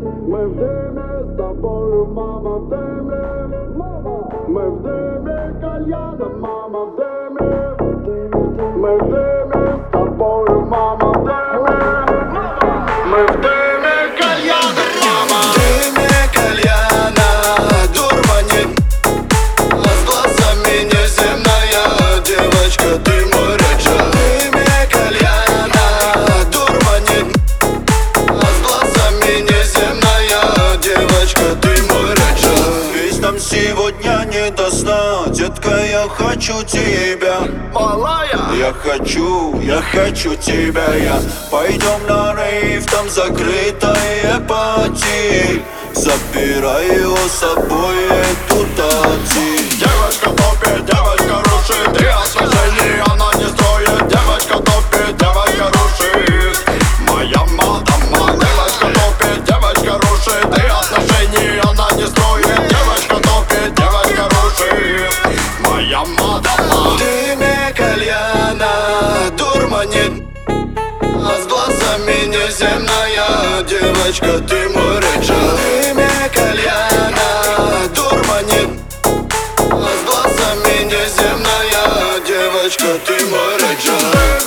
Мы в дыме с тобою, мама, в дыме. Мы в дыме кальяна, мама, в дыме. Мы в дыме с тобою, мама, в дыме. Мы в дыме кальяна, мама. В дыме кальяна дурманит, а с глазами неземная девочка, ты мой раджа. В дыме кальяна дурманит, а с глазами неземная девочка, ты мой раджа. Ведь нам сегодня не до сна, детка, я хочу тебя. Малая, Я хочу тебя, я. Пойдем на рейв, там закрытая пати. Забираю с собой эту тати. девочка топит, девочка рушит, и отношений она не строит. Девочка топит, девочка рушит, моя мадама. Девочка топит, девочка рушит, и отношений она не строит. Девочка топит, девочка рушит, моя мадама. В дыме кальяна дурманит, а с глазами неземная девочка, ты мой раджа. В дыме кальяна дурманит, а с глазами неземная девочка, ты мой раджа.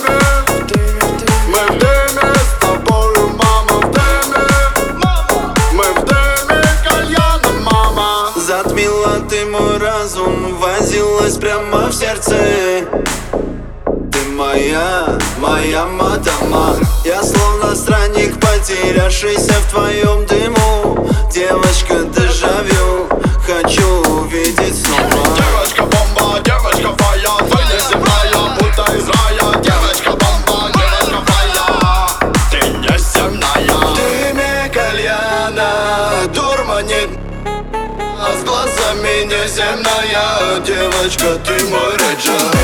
Мы в дыме с тобою, мама, в дыме. Мы в дыме кальяна, мама. Затмила ты мой разум, возилась прямо в сердце. Ты моя мадама. Я словно странник, потерявшийся в твоем дыму. Девочка, дежавю, хочу увидеть снова. Девочка бомба, девочка фая, ты неземная, будто из рая. Девочка бомба, девочка фая, ты неземная. В дыме кальяна дурманит, а с глазами неземная девочка, ты мой раджа.